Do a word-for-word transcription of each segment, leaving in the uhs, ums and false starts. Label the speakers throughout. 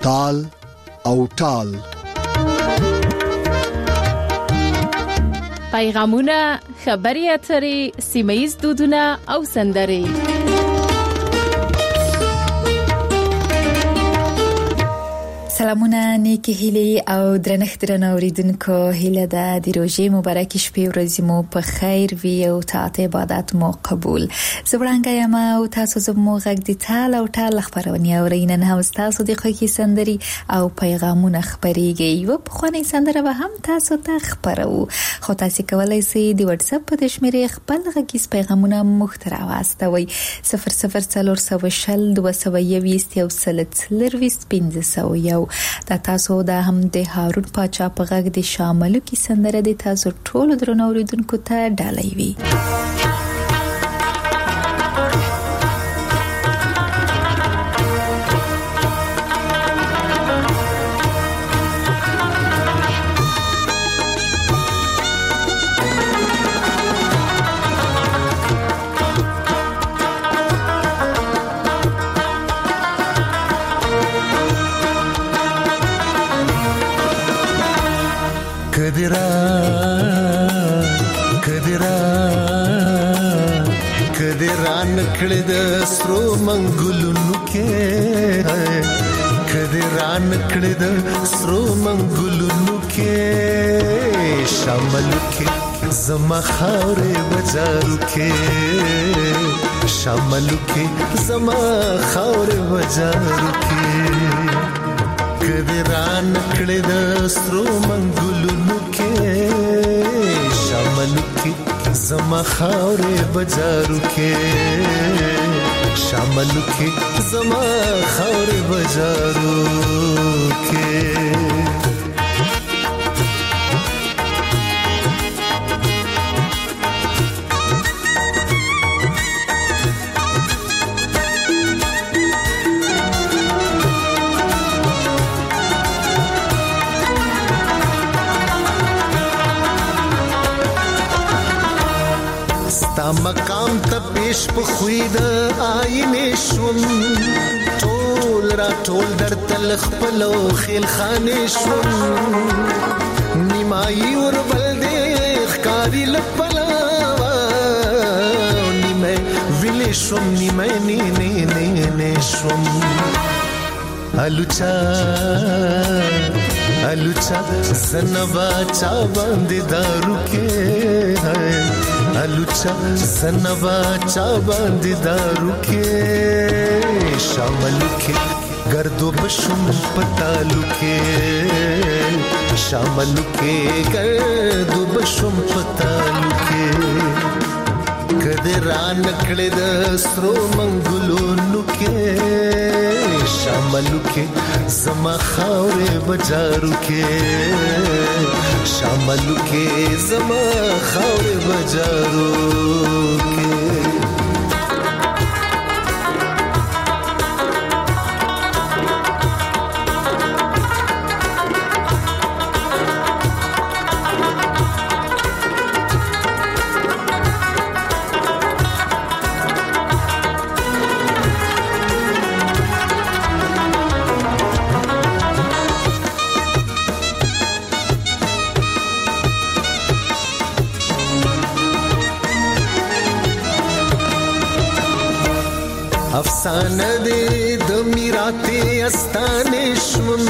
Speaker 1: تال او ټال.
Speaker 2: پیغامونه، خبري اترې، سیمه‌یز دودونه او سندرې.
Speaker 3: سلامونه، نیکی هیلی او درنښت درنه اوریدونکو، هیله ده د روژې مبارکې شپې ورځې مو په خیر وي او طاعت عبادت مو قبول. زبرانګه یم او تاسو زموږ غږ د تال او ټال خبرونه اورئ. نن هم تاسو د خوښي سندري او پیغامونه خبريږي. یو په خواني سندره به هم تاسو ته خبرو. خو تاسو کولای شئ د واتس اپ په شمیرې خپل غږیز پیغامونه مخترع واستوي. صفر صفر څلور سوه شل دوه سوه یوویشت یو سل څلرویشت پنځه سوه یو. دا تاسو د هم د هارون پاچا په غږ د شاملو کې سندره د تاسو ټولو درنو اوریدونکو ته ډالۍ وي.
Speaker 4: کدرا کدرا کدرا نکړه د سترو منګلونو کې، کدرا نکړه د سترو منګلونو کې، شامل کې زما خاورې بازارو کې، شامل کې زما خاورې بازارو کې، کدرا نکړه د سترو منګلونو کې، شامل کې زما خاورې بازارو کې، شامل کې زما خاورې بازارو کې. مقام ته پیش په خوید آینه شوم، ټول را ټول در تل خپلو خیل خانه شوم، نیمای ور بل دې ښکاری لپلا نیمه ویل شوم، نیمه نه نه نه نه شوم. الوچا الوچا زنبا چا باندې دارو کې، الوچا زنبا چا باندې دارو کې، شامل کې گردو بشم پتالو کې، شامل کې گردو بشم پتالو کې، کدرا نکړه د سترو منګلونو کې، شامل کې زما خاورې بازارو کې، شامل کې زما خاورې بازارو کې. افسانه دې د میراته استانه شوم،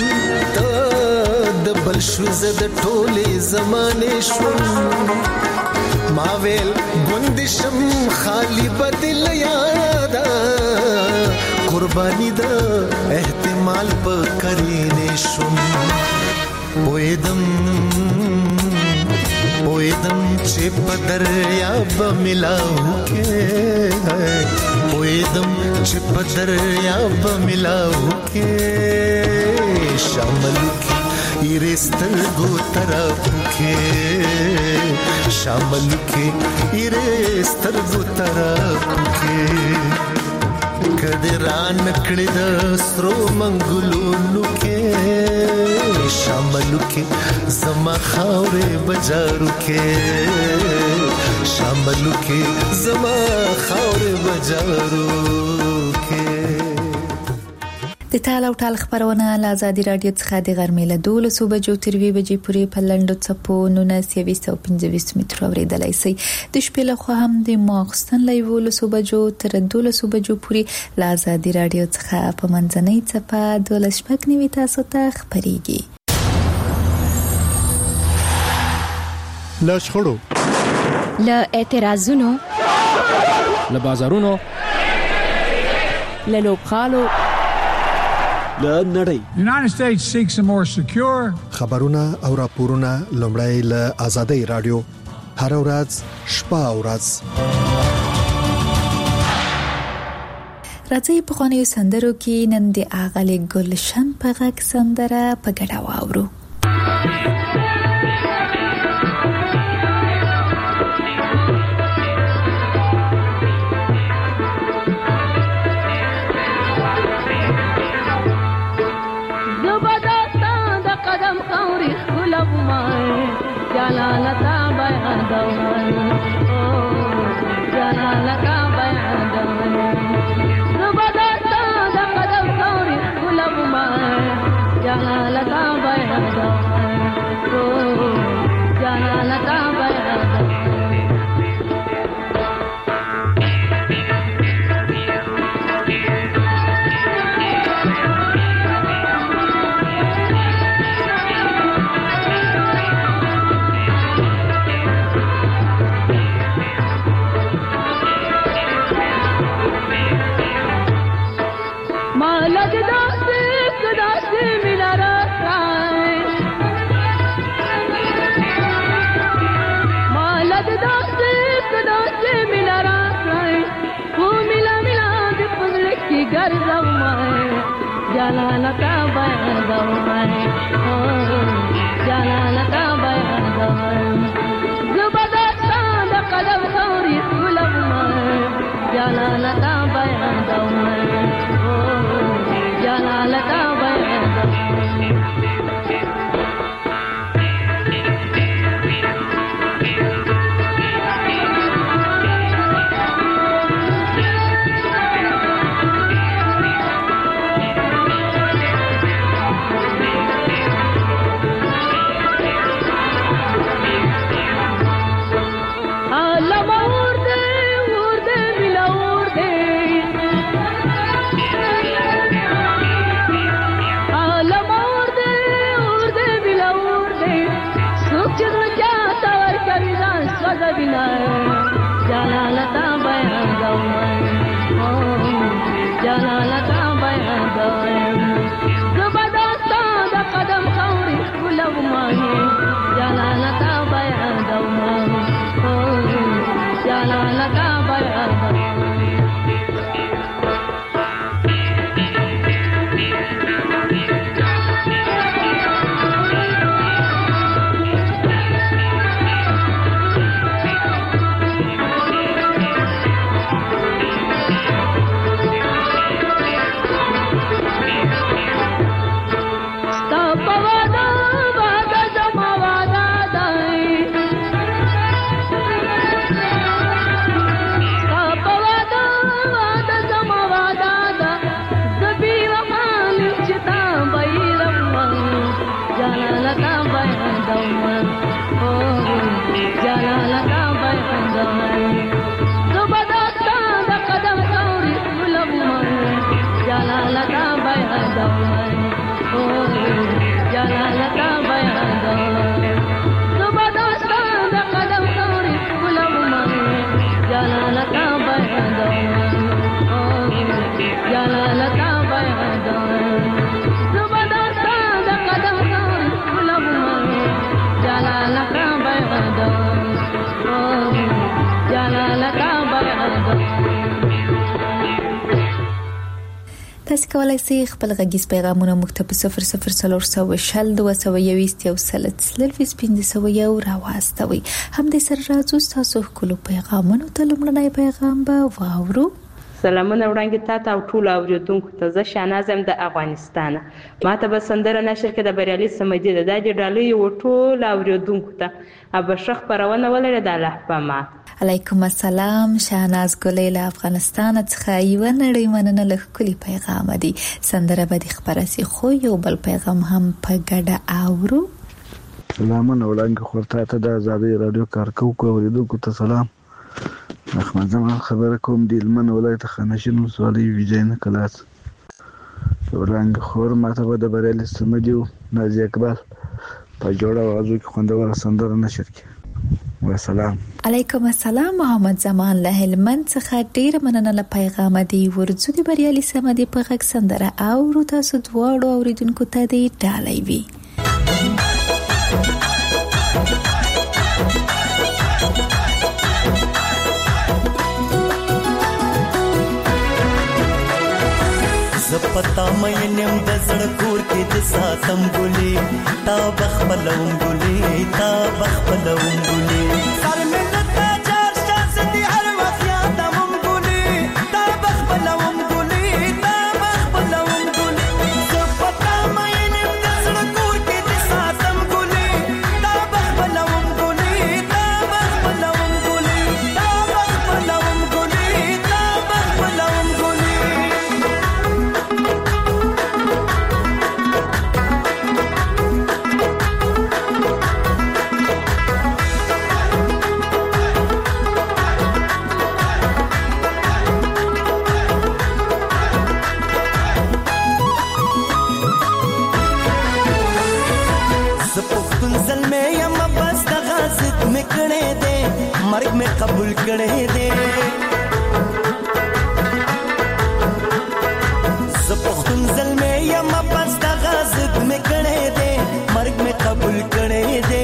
Speaker 4: د بل شو زد ټوله زمانه شوم، ما ویل ګوندشم خالی بدل یادا، قربانی دا احتمال په کرینه شوم، وېدم وېدم چې په دریاب ملاو کې، وېدم چې په دریاب ملاو کې، شامل کې ایرستر گو طرف کې، شامل کې ایرستر گو طرف کې، کدرا نکړه د سترو منګلونو کې، شامل کې زما خاورې بازارو کې، شامل کې زما خاورې بازارو کې.
Speaker 3: د تال او ټال خبرونه له آزادي رادیو څخه د غرمې له دولسو بجو تر یوې بجې پورې په لنډو څپو نولس یویشت او پنځه ویشت مترو اورېدلای شئ. د شپې له خوا هم د ماخستن له یولسو بجو تر دولسو بجو پورې له آزادي رادیو څخه په منځنۍ څپه دولس شپږ نوي تاسو ته خبرېږي.
Speaker 1: له شخړو،
Speaker 2: له اعتراضونو،
Speaker 5: له بازارونو،
Speaker 2: له لوبغالو،
Speaker 6: له نړۍ.
Speaker 7: The United States seeks a more secure.
Speaker 1: خبرونه او راپورونه لومړی له آزادۍ رادیو هر ورځ شپه او ورځ.
Speaker 3: راځي په خوانیو سندرو کې نن د اغلې ګلشن په غږ سندره په ګډه واورو.
Speaker 8: جلالتا بیان دوان او جلالتا بیان دوان زبردستا د قدم ثوري غلب ما جلالتا بیان دوان او جلالتا بیان دوان جلالتا بیان دوان او جلالتا بیان دوان زبردستا د قدم ثوري غلب ما جلالتا بیان دوان او جلالتا بیان دوان جلالتا بیان دوان او جلالتا بیان دوان زبردستا د قدم ثوري غلب ما جلالتا بیان دوان او جلالتا بیان دوان
Speaker 3: تاسو کولای شئ خپل غږیز پیغامونه موږ ته په صفر صفر څلور سوه شل دوه سوه یوویشت یو سل څلوېښت پنځه سوه یو راواستوئ. همدې سره راځو ستاسو ښکلو پیغامونو ته. لومړنی پیغام به واورو.
Speaker 9: سلامونه وړاندې تا ته او ټولو اورېدونکو ته. زه شاهناز یم د افغانستانه. ما ته به سندره نشر کې د بریالي صمدي ده. دا دې ډالۍ و ټولو اورېدونکو ته. او به ښه خپرونه ولري د الله په امان.
Speaker 3: علیکم السلام. شاهناز ګلې له افغانستان څخه یو نړۍ مننه له ښکلي پیغام دی. سندره به دې خپره سي خو یو بل پیغام هم په ګډه اورو.
Speaker 10: سلامونه وړاندې خورته ته د آزادۍ رادیو کارکوونکو اوریدونکو ته سلام. احمد زمان خبره کوم د هلمند ولایت خانشین ولسوالۍ ویجاینه کلاس. وړاندې خور ماته به د بریالي صمدي او نازي اقبال په جوړه اوازو کې خوندوره سندره نشر کړي. والسلام.
Speaker 3: علیکم السلام. محمد زمان له هلمند څخه ډیر مننه له پیغام دی. ورځو د بریالي صمدي په غږ سندره اورو. تاسو دواړو اوریدونکو ته دې ډالۍ وي.
Speaker 11: زپتا مې نیم د زړه کور کې د ساتم ګلې تا بخبلوم ګلې تا بخبلوم ګلې سر مې نتا چار شانس دي هر وخت یادوم ګلې تا بخبلوم ګلې تا بخبلوم ګلې زپتا مې نیم د زړه کور کې د ساتم ګلې تا بخبلوم ګلې تا بخبلوم ګلې تا بخبلوم ګلې تا بخبلوم ګلې. مرگ میں قبول کرے دے زپختون ظلمے یا مبس دا غازد میں کرے دے مرگ میں قبول کرے دے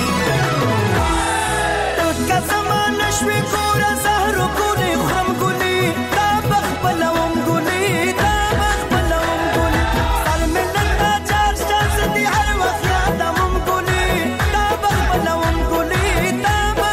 Speaker 11: تو کا زمان شوی کورا زہرو گولی خرم گولی تا بخ بلوم گولی تا بخ بلوم گولی سال میں نتا چار شانس دی ہر وقت یادم گولی تا بخ بلوم گولی تا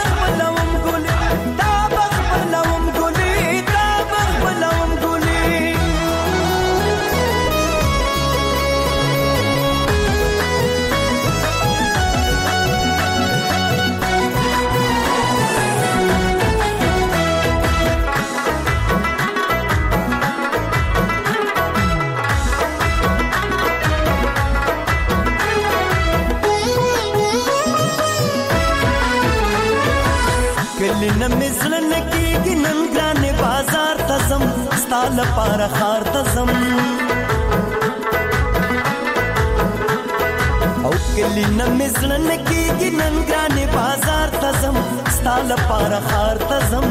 Speaker 11: نمزلن کی نن ګرانه بازار تزم ستال پار خار تزم او کلی نمزلن کی نن ګرانه بازار تزم ستال پار خار تزم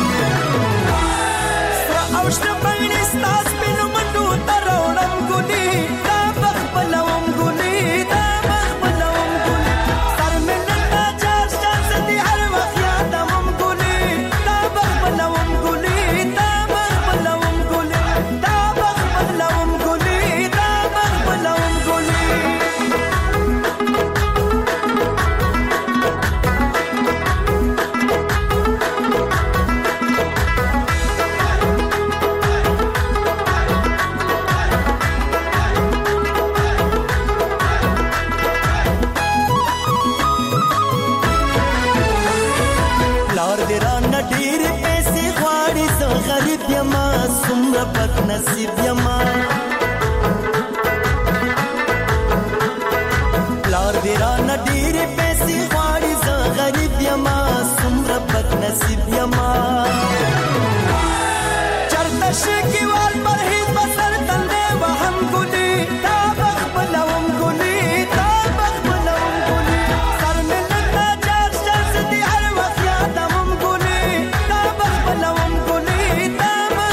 Speaker 11: سر اوشته باندې ستاس بنو منډو ترونم ګونی تا بخبلوم ګونی تا بخبلوم ګونی سر من نتا چار شانس دی هر وخت یادم بد نصیب یما پلار دیرا نډیر پیسې غواړي زه غریب یما څومره بد نصیب یما چرته شکی وال پر هیڅ بسر تندې وهم ګونی تا بخبلوم ګونی تا بخبلوم ګونی سر مې نتا چار شانس دی هر وخت یادوم ګونی تا بخبلوم ګونی تا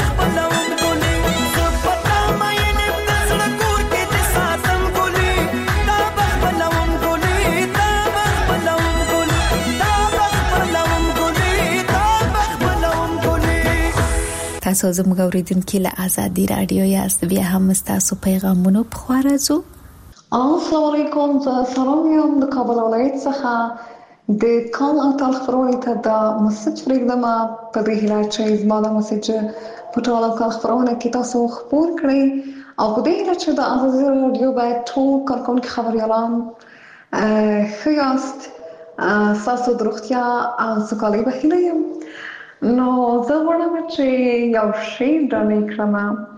Speaker 3: تاسو زموږ اوریدونکو له آزادي رادیو یاست. بیا هم تاسو پیغامونه په خوا راځو.
Speaker 12: السلام علیکم. زه سلام یم د کابل ولایت څخه د کال او تاریخ خبرونه ته د مسج پرېږدم په دې هیله چې زما د مسج په ټول کال خبرونه کې تاسو خبر کړئ او په دې هیله چې د ازادي راډیو باید ټول کارکونکي خبریالان ښه یاست، ستاسو د روغتیا او سوکالۍ په هیله یم. نو زه غواړم چې یو شعر ډالۍ کړم.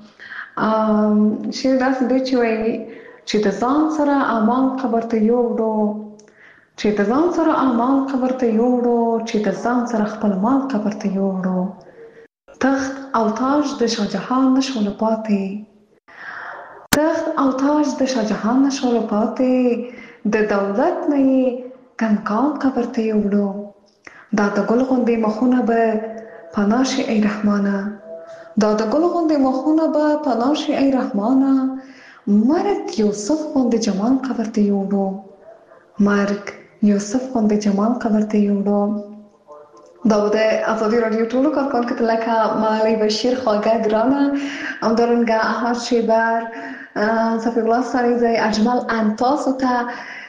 Speaker 12: شعر داسې دی چې وایي چې د ځان سره اعمال قبر ته یوړو، چې د ځان سره اعمال قبر ته یوړو، چې د ځان سره خپل مال قبر ته یوړو. تخت او تاج د شاهجهان نشول پاتې، تخت او تاج د شاهجهان نشول پاتې، د دولت نه یې کنکال قبر ته یوړو. دا د ګل غوندې مخونه به پناه شي ای رحمانه، دا د ګل غوندې مخونه به پناه شي ای رحمانه. مرګ یوسف غوندې جمال قبر ته یوړو، مرګ یوسف غوندې جمال قبر ته یوړو. دا د ازادي راډیو ټولو کارکونکو ته لکه مالی بشیر، خواږه ګرانه، همدارنګه احمد شیبر، صفی الله سریزی، اجمل انتاسو ته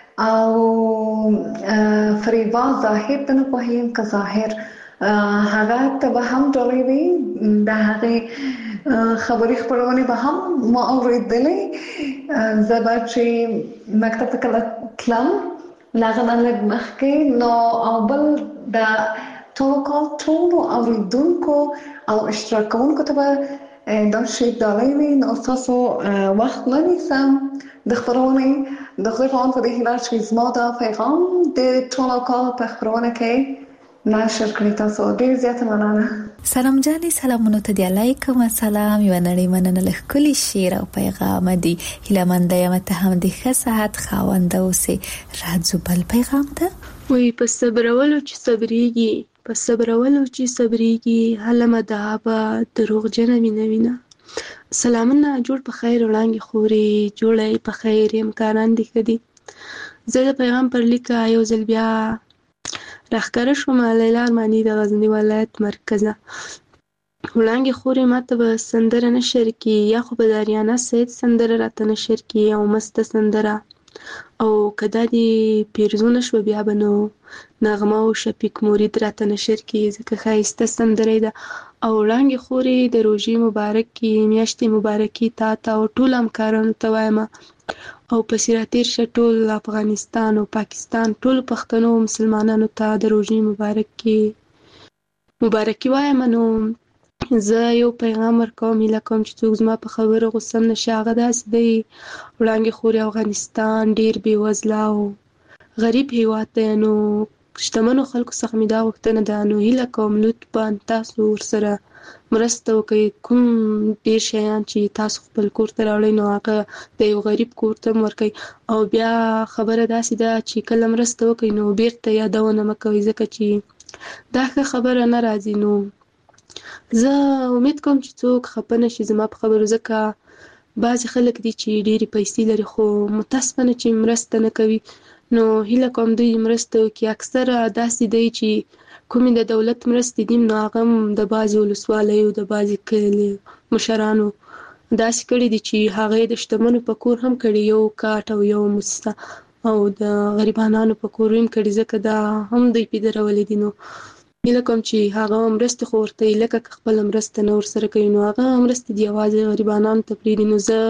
Speaker 12: او فریبا ظاهر ته نه پوهیم که ظاهر هغه ته به هم ډالۍ وي، د هغې خبري خپرونې به هم ما اورېدلې. زه به چې مکتب ته کله تلم له هغه نه لږ مخکې، نو او بل د ټولو کال ټولو اورېدونکو او اشتراک کوونکو ته به دا شی ډالۍ وي. نو ستاسو وخت نه نیسم د خپرونې. د خدای په امان په دې هیله چې زما دا پیغام د ټولو کال په خپرونه کې نشر کړي. تاسو ډېر زیاته مننه.
Speaker 3: سلام جانې، سلامونو ته دی علیکم السلام. یو نړۍ مننه له ښکلي شعر او پیغام دی. هیله منده یم ته هم د ښه صحت خاونده اوسې. راځو بل پیغام ته.
Speaker 13: وی په صبرولو چې صبرېږي، په صبرولو چې صبرېږي، هله مدعابه دروغجنه مینه وینه. سلامونه، جوړ په خیر وړانګې خورې، جوړی په خیر، امکانان دې ښه دي. زه د پیغام پر لیکه یو ځل بیا راښکاره شوم. لیلا ارماني د غزني ولایت مرکزه. وړانګې خورې ماته به سندره نشر کړي، یا خو به د اریانا سید سندره راته نشر کړي او مسته سندره، او که دا دې پیرزو نه شوه بیا به نو نغمه او شفیق مرید راته نشر کړي، ځکه ښایسته سندره ده. او وړانګې خورې د روژې مبارکې میاشتې مبارکې تا ته او ټولو همکارانو ته وایم، او پسې راتېر شه ټول افغانستان او پاکستان ټولو پښتنو او مسلمانانو ته د روژې مبارکې مبارکي وایم. نو زه یو پیغام ورکوم، هیله کوم چې څوک زما په خبره غوسه هم نشي. هغه داسې دی، وړانګې خورې افغانستان ډېر بېوزله او غریب هېواد دی، نو شتمنو خلکو څخه مې دا غوښتنه ده، نو هیله کوم لطفا تاسو ورسره مرسته وکړئ. کوم ډېر شیان چې تاسو خپل کور ته راوړئ نو هغه د یو غریب کور ته هم ورکړئ. او بیا خبره داسې ده چې کله مرسته وکړئ نو بیرته یادونه مه کوئ، ځکه چې دا ښه خبره نه راځي. نو زه امید کوم چې څوک خفه نه شي زما په خبرو، ځکه بعضې خلک دي چې ډېرې پیسې لري خو متاسفانه چې مرسته نه کوي. نو هیله کوم دوی مرسته وکړي. اکثره داسې دی چې کومې د دولت مرستې دي نو هغه هم د بعضې ولسوالیو د بعضې کلي مشرانو داسې کړي دي چې هغه د شتمنو په کور هم کړي، یو کاټ او یو موسسه، او د غریبانو په کور هم کړي، ځکه دا هم دوی پې درولې دي. نو هیله کوم چې هغه مرستې خو ورته یې لکه که خپله مرسته نه ورسره کوي نو هغه مرستې دي یوازې غریبانانو ته پرېږدي. نو زه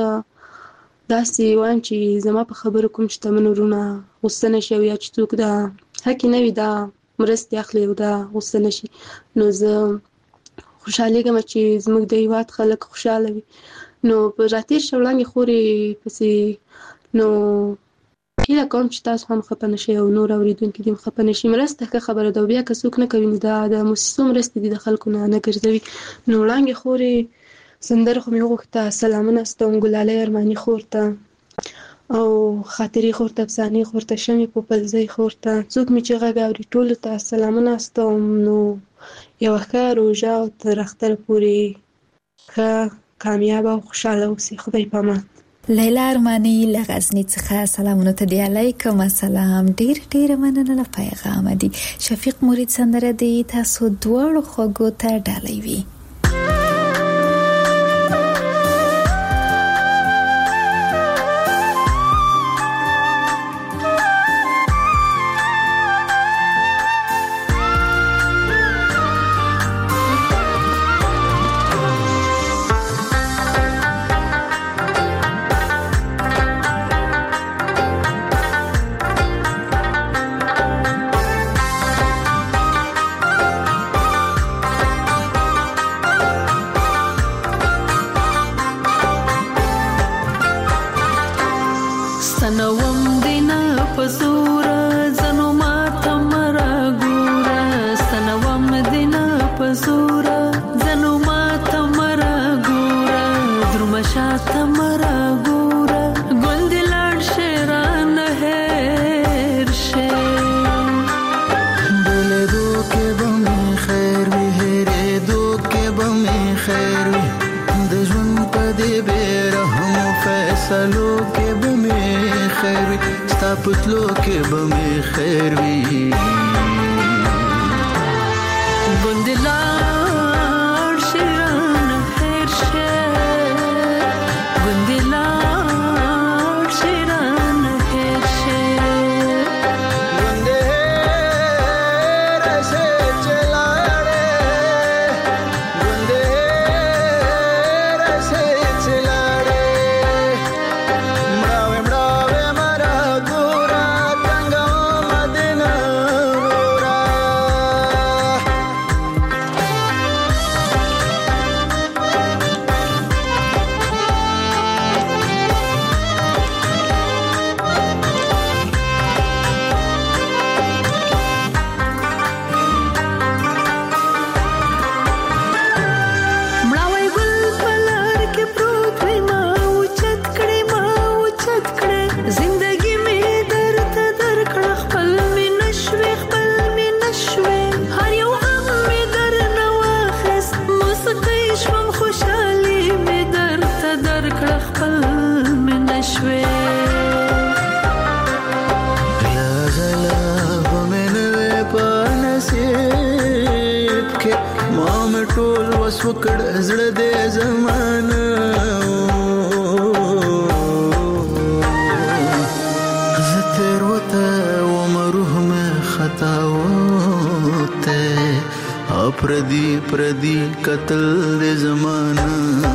Speaker 13: داسې وایم چې زما په خبرو کوم شتمن وروڼه غوسه نه شي، او یا چې څوک دا حقې نه وي دا مرستې اخلي او دا غوسه نه شي. نو زه خوشحالېږم چې زموږ د هېواد خلک خوشحاله وي. نو په راتېر شه وړانګې خورې پسې نو هیله کوم چې تاسو هم خفه نه شئ او نور اورېدونکي دې هم خفه نه شي. مرسته ښه خبره ده، او بیا که څوک نه کوي نو دا د موسسو مرستې دي، د خلکو نه نه ګرځوي. نو وړانګې خورې سندره خو مې وغوښته، سلامونه ستوم ګلالۍ ارماني خور ته، او خاطرې خور ته، افسانې خور ته، شمې پوپلزۍ خور ته، څوک مې چې غږ اوري ټولو ته سلامونه استوم. نو یوه ښه روژه او تر اختره پورې ښه کامیابه او خوشحاله اوسئ. خدای پامان.
Speaker 3: لیلا ارماني له غزني څخه سلامونه ته دی علیکم السلام. ډیر ډیر مننه له پیغام دی. شفیق مرید سندره دی تاسو دواړو خوږو ته ډالۍ وي.
Speaker 14: سنوم دینا پزورا زنو ما تمرا ګورا سنوم دینا پزورا زنو ما تمرا ګورا درمشا تمرا ګورا ګل دلان شیران هر شه
Speaker 11: بل دو کې بم خیر وی هره دو کې بم خیر وی د ژوند په دې بیرهم فیصلو کې بم خیر وی ستا پتلو کې بم خیر وی
Speaker 14: ګندلار شیران هر شه ګندلار شیران هر شه
Speaker 11: وکړ زړه دې زمانه زتر وته عمره مې خطا وته اپردي پردي قتل دې زمانه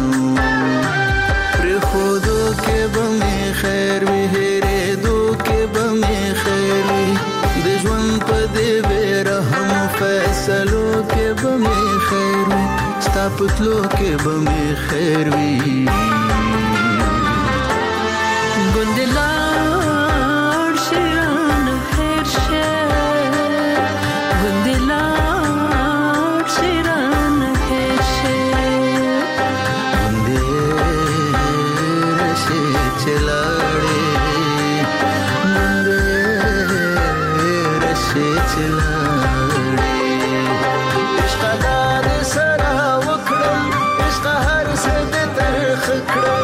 Speaker 11: پر خودو کې بم خیر وی هره دو کې بم خیر وی د ژوند په دې بیرهم فیصلو کې بم خیر وی ستا پتلو کې بم خیر وی
Speaker 14: ګندلار شیران هر شه ګندلار شیران هر شه
Speaker 11: ګندې رشه چلاړې ګندې رشه چلاړې عشق دار سره وکړم عشق هر څه دې ترخ کړم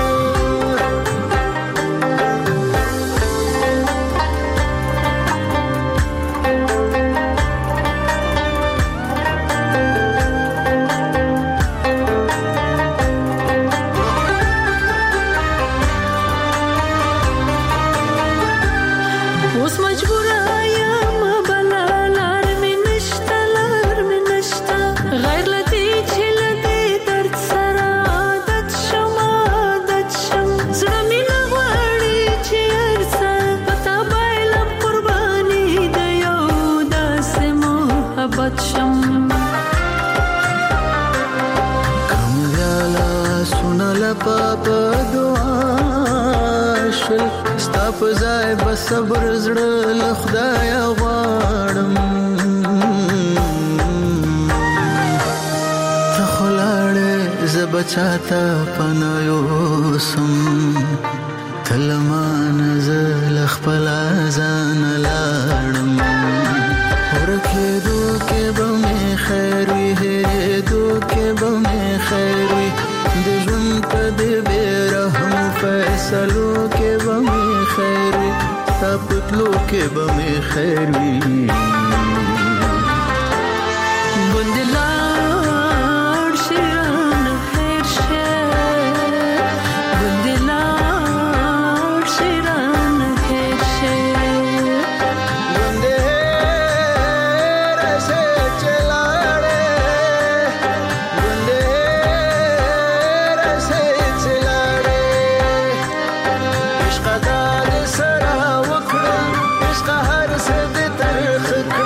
Speaker 14: اوس مجبور یم بلا لار مې نشته لار مې نشته غیر لدی چې لدی درد سره عادت شم عادت شم زړه مې نه غواړي چې هر څه پتا بایلم قرباني د یو داسې محبت شم
Speaker 11: کم ویالا سنل پاپا دعا شل ستا په ځای به صبر زړه له خدایه غواړم ته خو لاړې زه به چاته پناه یوسم ته له مانه زه له خپله ځانه لاړم ورکېدو کې به مې خیر وي هېرېدو کې به مې خیر وي د ژوند په دې بېرحم فیصلو کې به مې خیر وي ستا پتلو کې به مې خیر وي
Speaker 14: ګندلار شیران هر شه ګندلار شیران هر شه
Speaker 11: عشق دار سره وکړم عشق هر څه دې ترخ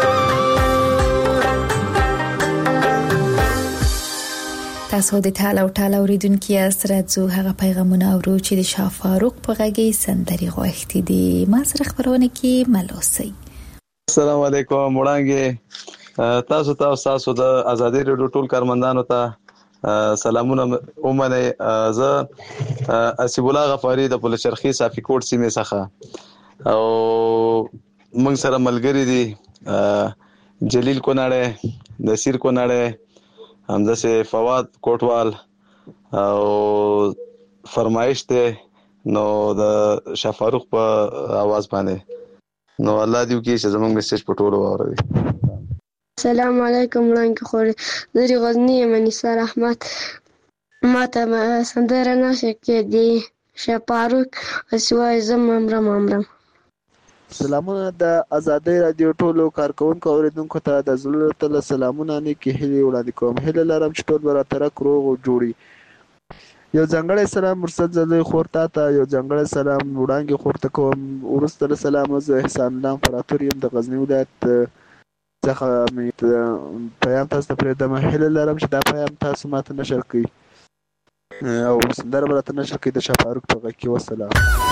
Speaker 3: تاسو د ټال او ټال اوریدونکو سره ځو هغه پیغامونه اورو چې د شاه فاروق په غږی سندري غوښتي دي. ما سره خبرونه کې ملوسي.
Speaker 15: السلام علیکم وړاندې تاسو تاسو تاسو د ازادي رادیو ټول کارمندانو ته سلامونه اومنه. زه اسیب الله غفاری د پولچرخي صافي کوټ سیمه څخه او موږ سره ملګری دي جلیل کوناړه، نصیر کوناړه، همزه سه فواد کوټوال او فرمایش ته نو د شاه فاروق په आवाज باندې نو الله دې وکړي چې زموږ میسج په ټولو واوروي.
Speaker 16: السلام علیکم وړاندې خوري زری غزنی منیسار احمد ماته سندره نشه کې دی شاه فاروق اسوای زم امرم امرم.
Speaker 17: سلامونه د ازادي رادیو ټولو کارکونکو اوریدونکو ته د زړه تل سلامونه نه کې هلي وړاندې کوم. هله لرم چې ټول براتره کروغ جوړي. یو ځنګړی سلام مرسد زلوی خورتا ته یو ځنګړی سلام وړاندې خورته کوم. ورسته سلام زه احسان الله امپراتور یم د غزنی ولایت څخه مې پیغام تاسو ته پرېږدم. هله لرم چې دا پیغام تاسو ماته نشر کړئ او سندره براته نشر کړئ د شاه فاروق په غږ کې. وسلام.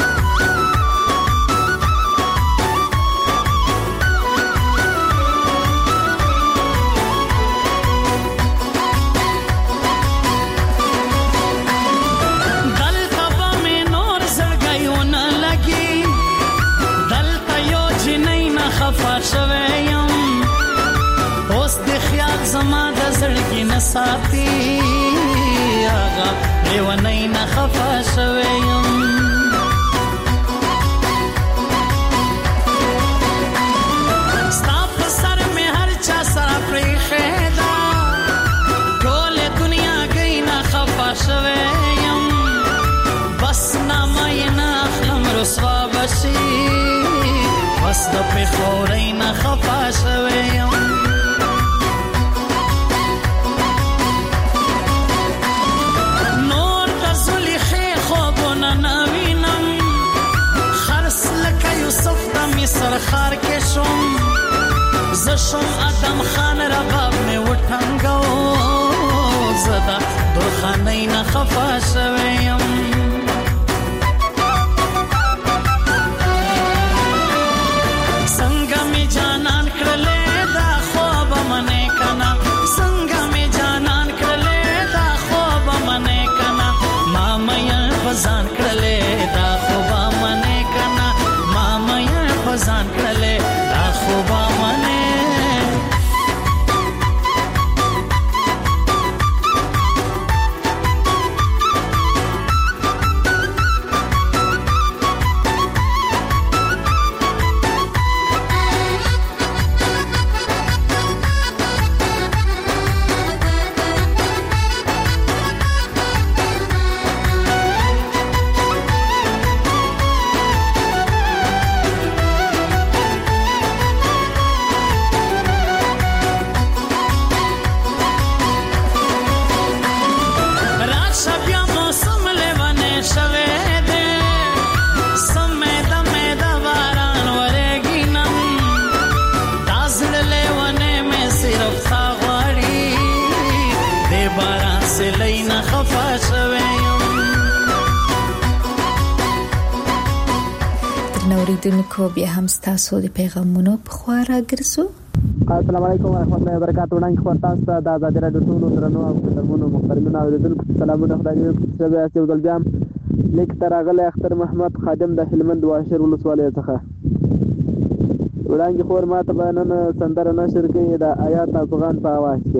Speaker 14: زما د زړګي نساتي هغه لیونی نه خفه شوی یم. ستا په سر مې هر چا سره پرېښې ده ټولې دنیا ګۍ نه خفه شوی یم. بس نامه یې نه اخلم رسوا به شي بس د پېښورۍ نه خفه شوی یم. سرخار کې شوم زه شوم ادم خان رباب مې وټنګو زدا درخانۍ نه خفه شوی یم. څنګه مې جانان کړلې دا خوب منې کنا څنګه مې جانان کړلې دا خوب منې کنا ما مې بزان کړلې دا خوب منې کنا ما مې ځان کړلې دا خوبه منې.
Speaker 3: اوریدونکو بیا هم ستاسو د پیغامونو په خوا راګرځو.
Speaker 18: السلام علیکم ورحمۃ اللہ وبرکاتہ. وړاندې خبر تاسو ته د ازادي رادیو ټولو درنو او محترمو محترمینو اوریدونکو سلامونه خدای دې وکړي. چې یو ځل بیا لیک ته راغلی اختر محمد خادم د هلمند واشر ولسوالۍ څخه. وړاندې خبر ماته به نن سندره نشر کړي د آیات افغان په اواز کې.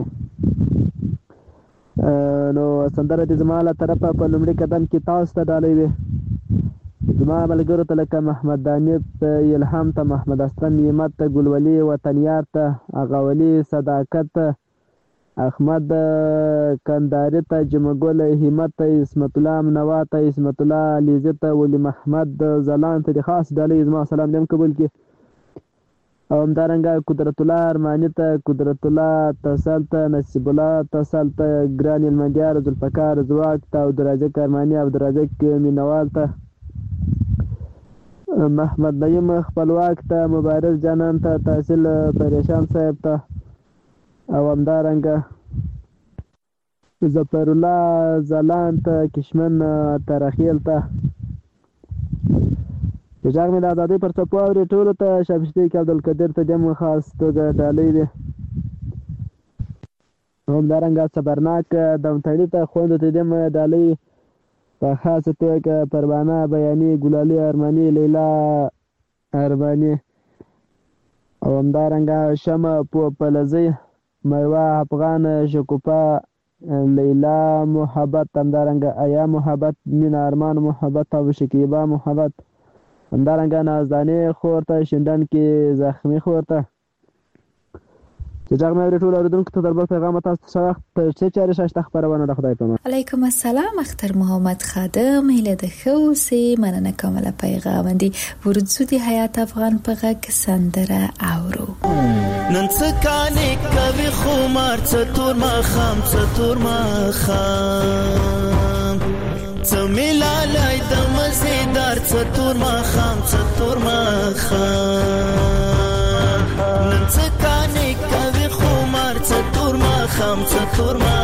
Speaker 18: نو سندره دې زما له طرفه په لومړي قدم کې تاسو ته ډالۍ وي. زما ملګرو ته لکه محمد دانیت الهام ته محمد اسلم یمت ته ګلولي وطنیار ته اغاولي صداقت احمد کنداري ته جمګل همت ته اسمت الله منوا ته اسمت الله علیزه ته ولی محمد زلان ته خاص ډالۍ زما سلام دې قبول کړي. او همدارنګه قدرت الله ارمانی ته قدرت الله تسل ته نصیب الله تسل ته ګران المندیار ذوالفقار زواک ته او درجه ارمانی او درجه مینوال ته محمد نعیم خپلواک ته مبارز جانان ته تحصیل پریشان صاحب ته او همدارنګه ظفر الله ځلاند ته کشمن ترخیل ته د غږ مې د ازادۍ پر څپو اوري ټولو ته شبشتي کې عبدالقدیر ته دیم خاص توګه ډالۍ دی همدارنګه صبرناک دمتړي ته خویندو ته دیم ډالۍ په خاصه توګه پروانه بیاني ګلالي ارماني لیلا ارماني او همدارنګه شمه پلزی میوه افغان شکوفه لیلا محبت همدارنګه ایا محبت مینا ارمان محبت او شکیبا محبت همدارنګه نازدانې خور ته شندن کې زخمی خور ته چې جغ مې اوري ټول اوریدونکو ته دربل پیغام تاسو څه وخت څه چارې شاشته خبرونه د خدای په امان.
Speaker 3: علیکم السلام اختر محمد خادم هله د خوسي مننه کومه پیغام دی ورځو دی حیات افغان په غږ سندره اورو
Speaker 11: نن څه کانې کوي خو مار څه تور ما خام څه تور ما خام څه ملالای د مزیدار څه تور ما خام څه تور ما خام نن څه کانې کوي خو مار څه تور ما خام څه تور ما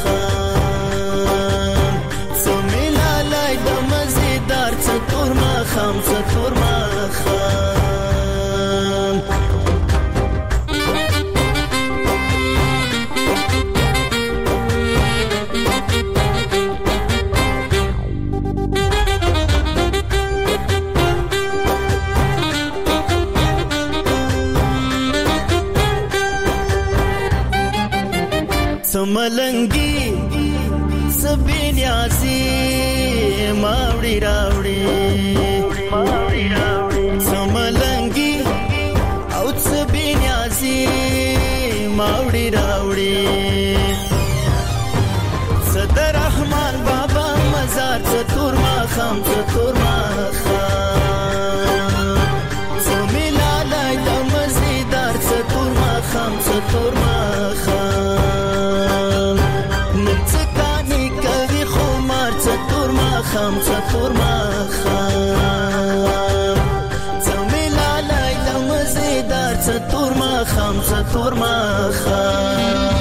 Speaker 11: خام څه ملالای د مزیدار څه تور ما خام څه تور ما خام سملنگی سبینیازی ماوڑی راوڑی سملنگی او سبینیازی ماوڑی راوڑی صدر رحمان بابا مزار ستور ما خام ستور ما خام سمیلالای دا مزیدار ستور ما خام ستور ما خام خام څتور ما خام څملالای د مزیدار څتور ما خام څتور ما خام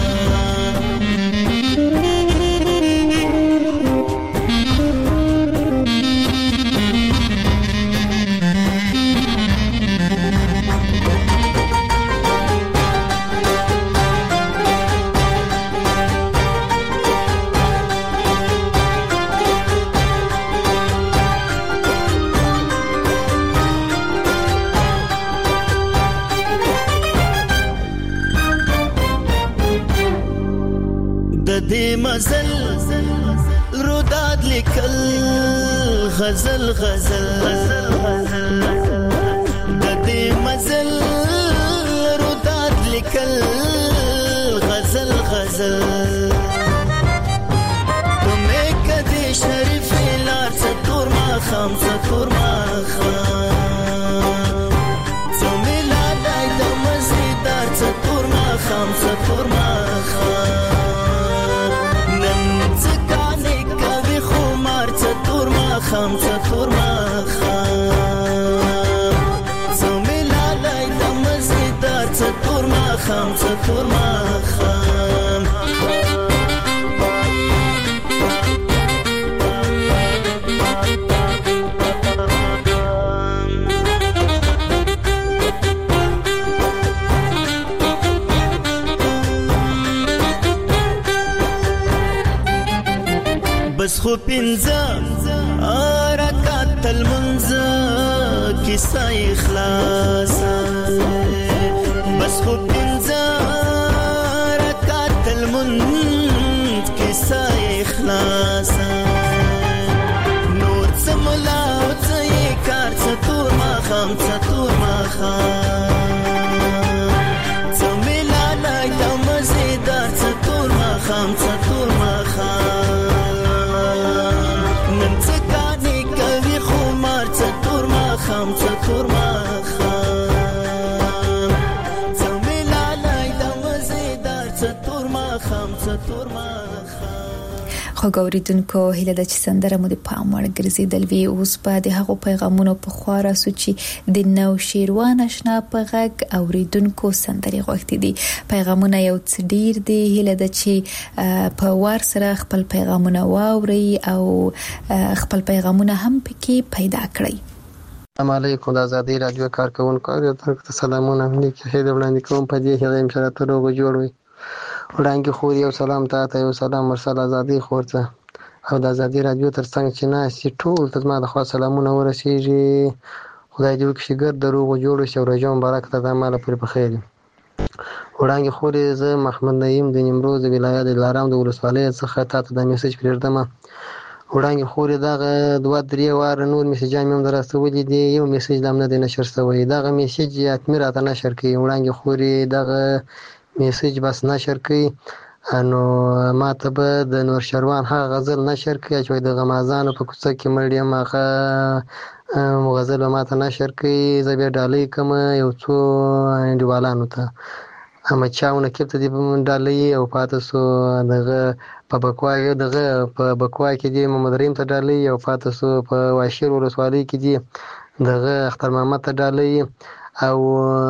Speaker 11: مزل روداد لیکل غزل غزل د دې مزل روداد لیکل غزل غزل تمه کدي شریف لار څتور ما خام څتور ما خام څملالای د مزیدار څتور ما خام څتور ما خام خام څتور ما خام څملالای د مزیدار څتور ما خام څتور ما خام بس خو پنځه رکعت المنځ کیسه اخلاص بس خو پنځه رکعت المنځ کیسه اخلاص نور څملا او څه کار څه تور ما خام څه تور ما خام څملالای د مزیدار څه تور ما خام څه تور ما خام خام څتور ما خام څملالای د مزیدار څتور ما خام څتور ما
Speaker 3: خو اوریدونکو هیله د چې سندره مو د پام وړ ګرځیدل وی. اوس په د هغو پیغامونو په خوا راسو چې د نو شیروان آشنا په غږ اوریدونکو سندري غوښتي دي. پیغامونه یو څه ډیر دي، هیله د چې په وار سره خپل پیغامونه واوري او خپل پیغامونه هم پکې پیدا کړئ.
Speaker 19: السلام علیکم، د آزادۍ رادیو کارکونکو او ته سلامونه لیکي خیر وړاندې کوم په دې هغه امشاره ته روغ جوړ وي. وړاندې خو یو سلام ته یو سلام مرسل آزادۍ خورته او د آزادۍ رادیو ترڅنګ چې ناسي ټول ته ما د خوا سلامونه ورسیږي. خدای دې وکړي ګر د روغ جوړ شي او رجو مبارک ته د مال پر بخیر. وړاندې خو زه محمد نعیم د نیمروز ولایت دلارام د ولسوالۍ څخه تاسو د میسج پرېږدم. وړاندې خوري دغه دوه درې واره نور میسجان هم درستولې دي، یو میسج لام نه دی نشر شوی. دغه میسج اتمی راته نشر کوي. وړاندې خوري دغه میسج بس نشر کوي، نو ما ته به د نور شروان هغه غزل نشر کوي چې د غمازانو په کوڅه کې مړ یم هغه غزل ما ته نشر کوي. زه بیا ډالۍ کوم یو څو انډیوالانو ته اما چاونه کېته دی ډالۍ او پاتې سو دغه په بکوا یو دغه په بکوا کې دی محمد رحیم ته ډالۍ او پاتې سو په واشیر ولسوالۍ کې دی دغه اختر محمد ته ډالۍ او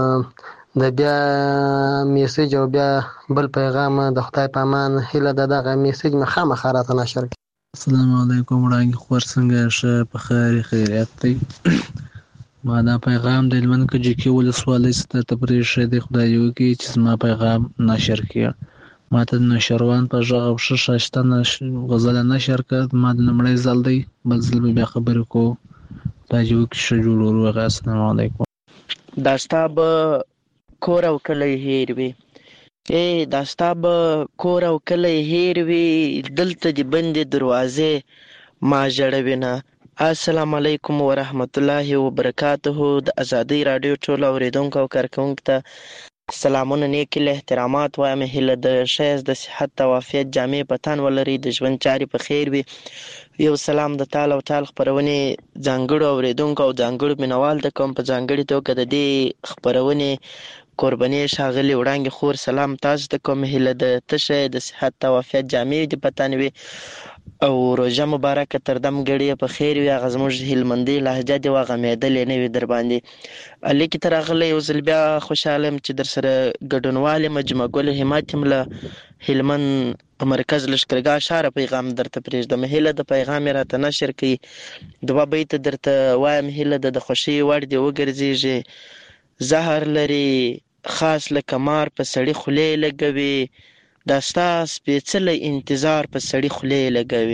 Speaker 19: د بیا میسج او بیا بل پیغام د خدای په امان هیله د دغه میسج مخامخ راته نشر کړي.
Speaker 20: السلام علیکم وړاندې خور څنګه شه په خیر خیریت دی. ما دا پیغام د هلمند کجکي ولسوالۍ څخه ته پرېښی دی. خدای دې وکړي چې زما پیغام نشر کړي. ما ته د نوشروان په غږ او ښه ښایسته غزله نشر کړه. ما د لومړی ځل دی، بل ځل به بیا خبرې کوو. خدای دې وکړي ښه جوړ وروغه. السلام علیکم.
Speaker 21: دا ستا به کور او کلی هیر وي، ای دا ستا به کور او کلی هیر وي، دلته دې بندې دروازې ما ژړوینه. السلام علیکم ورحمت الله وبرکاته. د آزادۍ رادیو ټول اوریدونکو او کارکونکو ته سلامونه، نیک احترامات وایم. هیله د ښایست د صحت او عافیت جامې په تن ولري، د ژوند چارې په خیر وي. یو سلام د تال او تال خپرونې ځانګړو اوریدونکو او ځانګړو مینوال ته کوم. په ځانګړې توګه د دې خپرونې قرباني ښاغلي وړانګې خور سلام تاسو ته کوم. هیله د تشه د صحت او عافیت جامې دې په تن وي او روژه مبارکه تر دم ګړې په خیر وي. هغه زموږ هلمندي لهجه دې وغمېدلې نه وي در باندې. لیکې ته راغلی یو ځل بیا خوشحاله یم چې در سره ګډونوال یم. جمعه ګل همت یم له هلمند مرکز لښکرګاه ښاره پیغام درته پرېږدم. هیله د پیغام یې راته نشر کوي. دوه بیته درته وایم. هیله د د خوښۍ وړ دې وګرځېږي. زهر لري خاص لکه مار په سړي خولې لګوي، دا ستا سپېڅلی انتظار په سړي خولې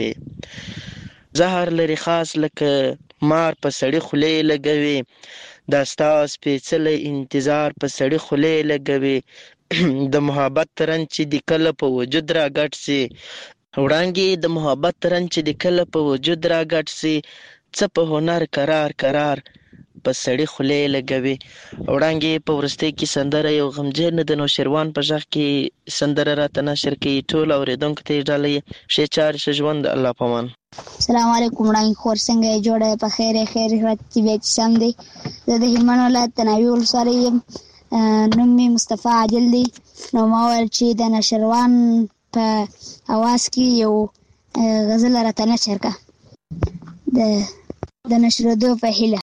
Speaker 21: لګوي. زهر لري خاص لکه مار په سړي خولې لګوي، دا ستا سپېڅلی انتظار په سړي خولې لګوي. د محبت رنګ چې د کله په وجود را ګډ سي، وړانګې د محبت رنګ چې د کله په وجود را ګډ سي، څه په هنر قرار قرار په سړي خولې لګوي. وړانګې په وروستۍ کې سندره یو غمجن د نوشیروان په غږ کې سندره راته نشر کوي. ټول اورېدونکو ته یې ډالۍ ښې چارې ښه ژوند الله په امان.
Speaker 22: السلام علیکم وړانګې خور څنګه یې جوړه په خیر خیر راتبې سم دی. زه د هلمند ولایت د ناوې ولسوالۍ یم. نوم مې مصطفی عادل دی. نو ما ویل چې د نوشیروان په اواز کې یو غزل راته نشر کړه د د نشرېدو په هیله.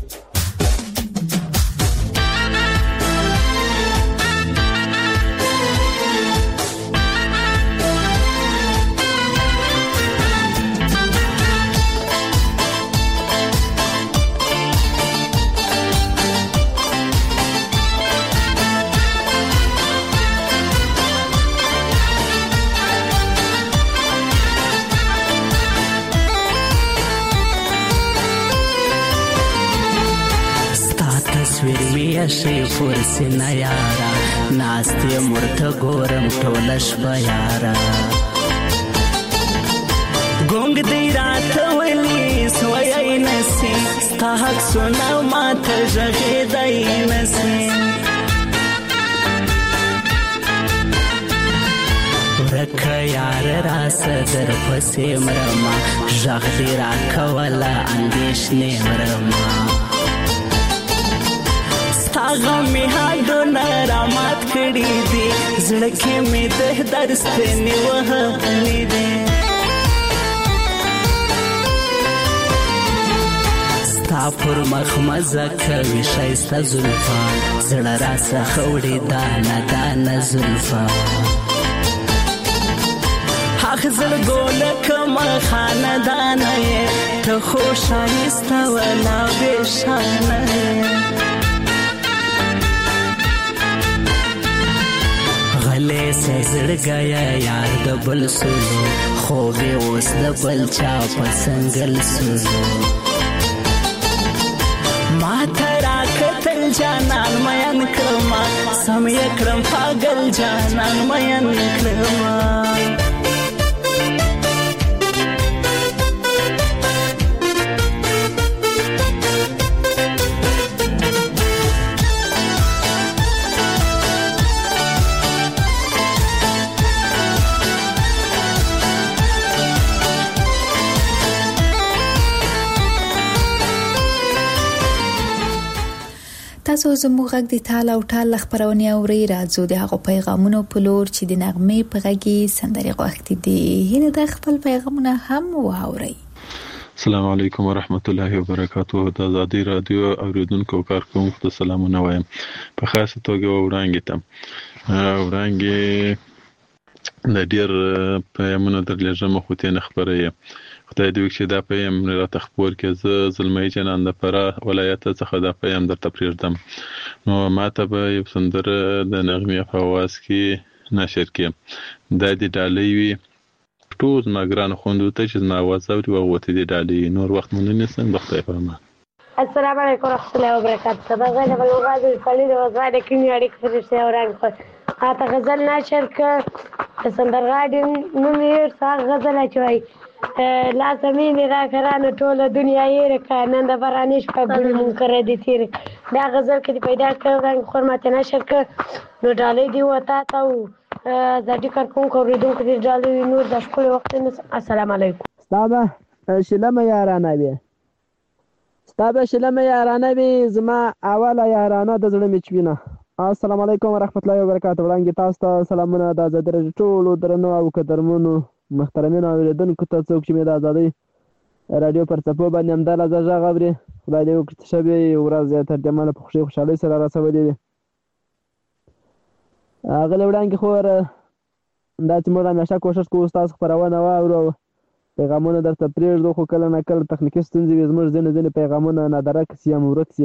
Speaker 23: شي فرسي نه یارا ناستې مرته ګورم ټوله شپه یارا ګونګ دی راته ویلي سوی نسي ستا حق سونه ماته غږېدی نسي ورکه یار راسه در پسې مرما غږ دی راکوله اندېښنې مرما غمې هډونه رامات کړي دي زړه کې مې د درستنې وهلې دي ستا پر مخ مزه کوي ښایسته زلفا زړه راڅخه وړي دانه دانه زلفا حق زړګو لکه خاندانه یې ته خو ښایسته ولا بېشانه یې غلې سه زړګیه یار د بل سولو خوب یې اوس د بل چا په څنګل سولو ما ته راکتل جانان مین کړما سم یې کړم پاگل جانان مین کړما
Speaker 3: تاسو زموږ غږ د ټال او ټال خبرونه اوري راځو د هغه پیغامونو په لور چې د نغمې په غږی سندري غوښتي دي هله د خپل پیغامونه هم واوري.
Speaker 2: السلام علیکم ورحمت الله وبرکاتہ. د آزادی رادیو اوریدونکو کارکونکو ته سلامونه وایم. په خاصه توګه وړاندې ته وړاندې د ډیر پیغامونه درلېږم خو ته نه خبرې خدای دې وکړي دا پیغام را تخبر کې زه زلمی جنان د فرا ولایت څخه دا پیغام درته پریږدم. نو ماته به یو سندره د نغمې په आवाज کې نشر کړم. دا د ډالۍ وی ټول مګران خوندو ته چې ما आवाज اوري او وته د ډالۍ نور وخت مونږ نه سم بخته فهمه.
Speaker 4: السلام علیکم ورحمۃ اللہ وبرکاتہ. دا غږ په لغات خلیل وزاده کې اړیکې فرشته اوران خو اته غزل نشر ک سندرغاډي نو یې څنګه غزل اچوي لا زمين را کرانه ټوله دنیا یې رکانه د برانیش په بل منکر دي تیر دا غزل کې پیدا کړل خرمت نشر ک نو ډالې دی وتا تا زادي کارکونکو ورېدونکو دي ډالې نور د خپل وخت. السلام علیکم.
Speaker 18: ستابه شلمه یارانه وي ستابه شلمه یارانه وي زما اوله یارانه د زړه میچوینه. السلام علیکم ورحمت الله وبرکاتہ. وړاندې تاسو ته سلامونه د آزادۍ رادیو ټولو درنو او قدرمنو محترمینو اوریدونکو ته څوک چې مې د آزادۍ رادیو پر څپو باندې همدغه غږ اوري خدای دې وکړي چې شبې ورځ یې تر جماله په خوشۍ خوشحالۍ سره راسولې وي. هغه وړاندې خو دا چې موږ همیشه کوشش کوو ستاسو خپرونه واورو پیغامونه درته پرېږدو خو کله نه کله تخنیکي ستونزې وي زموږ ځینې ځینې پیغامونه نادرک سي یا ورک سي.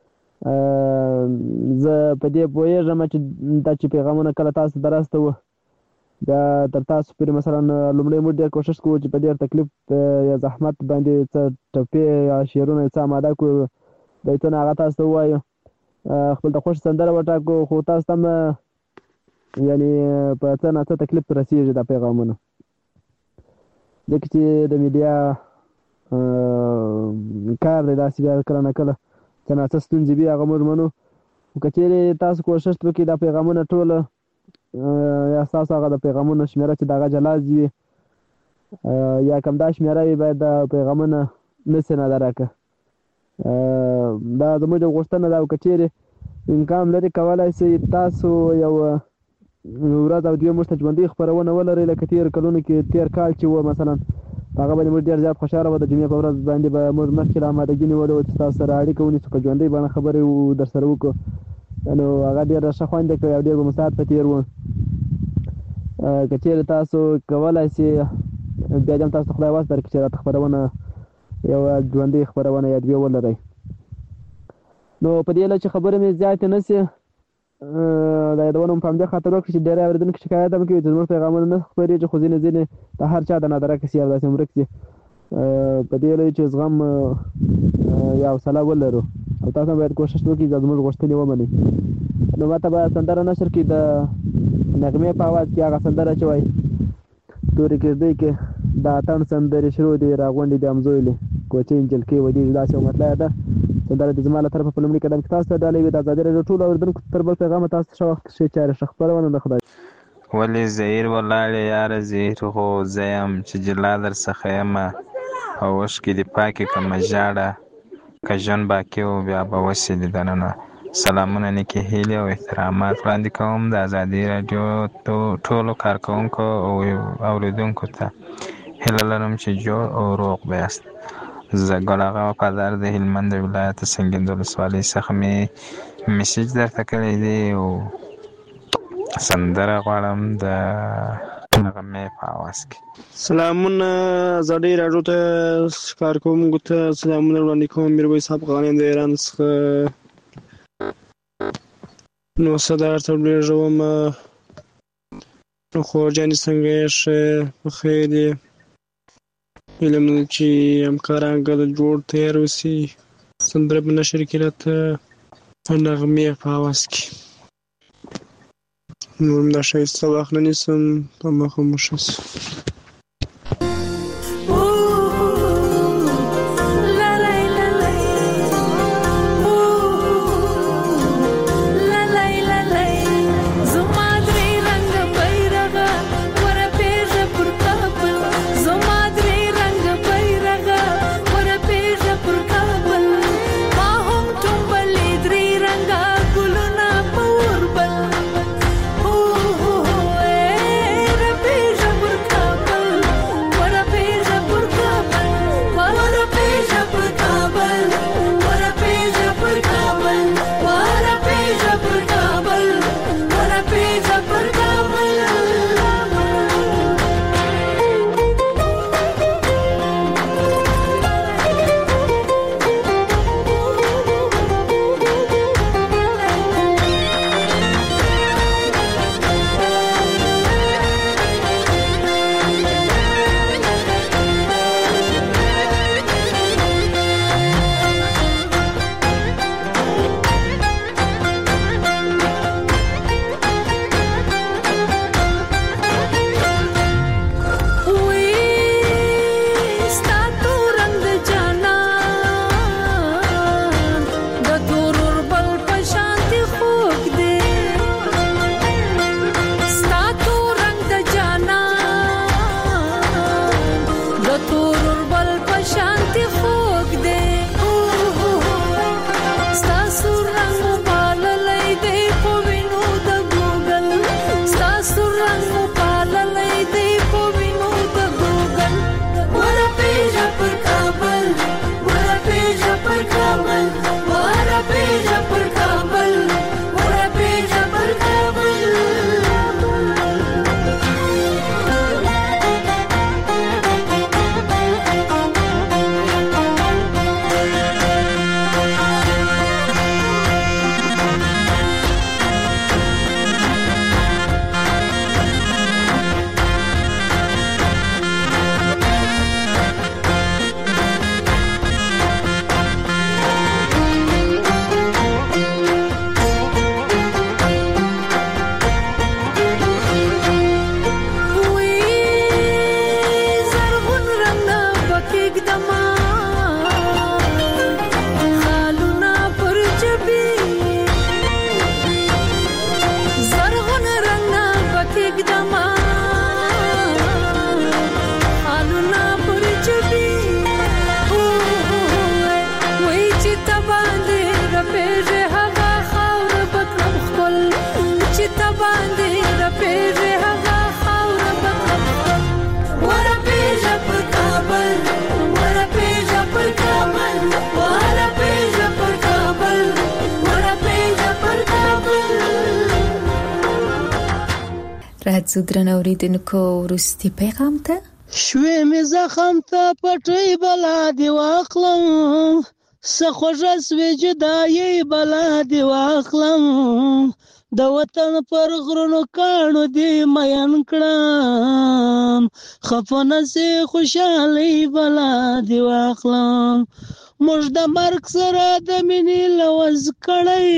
Speaker 18: زه په دې پوهېږم چې دا چې پیغامونه کله تاسو ته راسته وو بیا تر تاسو پورې مثلا لومړی موږ ډېر کوشش کوو چې په ډېر تکلیف یا زحمت باندې څه ټپې یا شعرونه څه اماده کړو بیتونه هغه تاسو ته ووایو خپل د خوښ سندره وټاکو خو تاسو ته هم یعنې په څه نه څه تکلیف رسېږي دا پیغامونه ځکه چې د میډیا کار دی داسې بیا کله نه کله څه نه څه ستونزې وي هغه موږ منو خو که چېرې تاسو کوشش وکړئ دا پیغامونه ټوله یا ستاسو هغه د پیغامونو شمېره چې د هغه جلا وي یا کم دا شمېره وي باید دا پیغامونه نسي نادره کړه. دا زموږ یو غوښتنه ده او که چېرې امکان لري کولی شئ تاسو یو ورځ او دوې موږ ته ژوندۍ خپرونه ولرئ لکه تېر کلونو کې تېر کال چې و مثلا هغه باندې موږ ډېر زیات خوشحاله وو. د جمعې په ورځ باندې به موږ مخکې له امادګي نیولې وه چې تاسو سره اړیکه ونیسو که ژوندۍ بڼه خبرې در سره وکړو نو هغه ډېره ښه خوند یې کړی او ډېر به مو ساعت په تېر و. که چېرې تاسو کولی شئ بیا دې هم تاسو ته خدای وس درکړي چې راته خپرونه یوه ژوندۍ خپرونه یا دوې ولرئ. نو په دې هیله چې خبرې مې زیاتې نه شي دا یادونه مو په همدې خاطر وکړي چې ډېری اورېدونکي شکایت هم کوي چې زموږ پیغامونه نه خپرېږي خو ځینې ځینې د هر چا د نادرکه شي او داسې ورک شي. په دې هیله چې زغم یا حوصله ولرو او تاسو هم باید کوشش وکړئ چې زموږ غوښتنې ومنئ. نو ماته به سندره نشر کړي د نغمې په اواز کې هغه سندره چې وایي تورې کېږدۍ کې د اتڼ سندرې شروع دي راغونډې دي همزویلې کوچۍ نجلکۍ ودېږي داسې یو مطلع ده سندره د زما له طرفه په لومړي قدم کې تاسو ته ډالۍ وي د آزادۍ راډیو ټولو اورېدونکو تر بل پیغامه تاسو ښه وخت ښې چارې ښه خپرونه د خدای.
Speaker 5: ولې زهیر ولاړې یاره زهیر خو زه یم چې جلا در څخه یمه او اوښکې دې پاکې کړمه ژاړه که ژوند باقي و بیا به وسې دې دننه. سلامونه نیکې هیلې او احترامات وړاندې کوم د آزادۍ راډیو ټولو کارکوونکو او اورېدونکو ته هیله لرم چې جوړ او روغ به یاست. زه ګل آغا وفادار د هلمند ولایت سنګیند ولسوالۍ څخه مې میسج درته کړی دی او سندره غواړم د نغمې په اواز کې.
Speaker 1: سلامونه ازادۍ راډیو ته کارکوونکو ته سلامونه وړاندې کوم. میرویس افغان یم د ایران څخه. نو څه درته ولېږم نو خور جانې څنګه یې ښه په خیر یې؟ هیله لرم چې همکاران ګډ جوړ تیار اوسي سندره په نشر کې راته نغمې په اواز کې. نور هم دا ښایسته وخت نه نیسم په مخه مو ښه شي.
Speaker 3: راځو درنو اوریدونکو وروستي پیغام ته.
Speaker 6: شوې مې زخم ته پټۍ بلا دې واخلم، څه خوږه سوې جدایۍ بلا دې واخلم، د وطن پر غرونو کاڼو دې مین کړم، خفه نسې خوشحالۍ بلا دې واخلم، موږ د مرګ سره د مینې لوز کړی،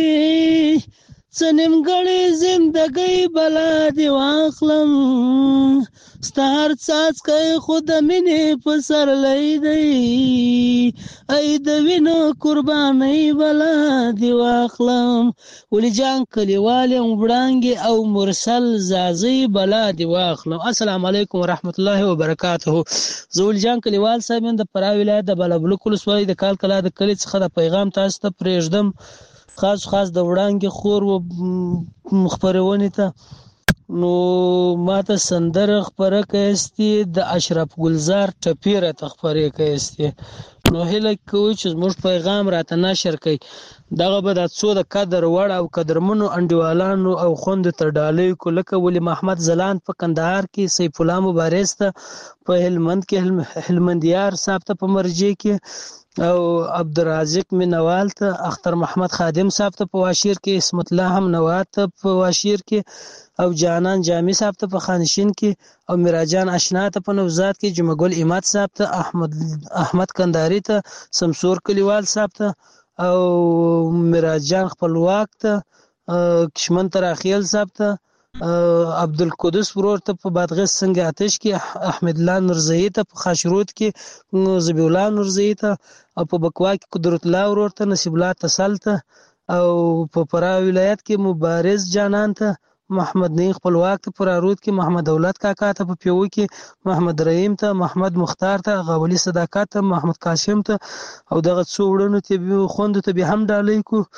Speaker 6: څه نیمګړې زندګۍ بلا دې واخلم، ستا هر څاڅکی خو د مینې پسرلی دی، ای د وینو قربانۍ بلا دې واخلم، ولی جان کلیوال یم وړانګې او مرسل زازۍ بلا دې واخلم. السلام علیکم ورحمت الله وبرکاته. زه ولی جان کلیوال صاحب یم د فراه ولایت د بالابلوک ولسوالۍ د کال کلا د کلي څخه د پیغام تاسو ته پرېږدم، خاص خاص د وړانګې خور و خپرونې ته. نو ماته سندره خپره کایستی د اشرف ګلزار ټپی راته خپرې کایستی، نو هیله کوو چې زموږ پیغام راته نشر کړئ دغه به د څو د قدر وړ او قدرمنو انډیوالانو او خوندو تر ډالۍ کو لکه ولی محمد زلان په کندهار کې، سیف الله مبارز ته په هلمند کې، هلمندیار صاحب ته په مرجع کې، او عبدالرازق مینوال ته، اختر محمد خادم صاحب ته په واشیر کې، اسمت الله هم نوات ته په واشیر کې، او جانان جامی صاحب ته په خانشین کې، او میراجان اشنا ته په نوزاد کې، جمعګل اماد صاحب ته، احمد احمد کندهاری ته، سمسور کلیوال صاحب ته، او میراجان خپلواک ته، کشمن تراخیل صاحب ته، عبدالقدس ورور ته په بادغیس سنگ آتش کې، احمد الله نورزئی ته په خاشرود کې، زبی الله نورزئی ته، او په بکوا کې قدرت الله ورور ته، نصیب الله تسل ته، او په فراه ولایت کې مبارز جانان ته، محمد نعیم خپلواک ته، په رارود کې محمد دولت کاکا ته، په پیو کې محمد رحیم ته، محمد مختار ته، غولی صداقت ته، محمد قاسم ته، او دغه څو وړونو ته خوندو ته به هم ډالۍ کو.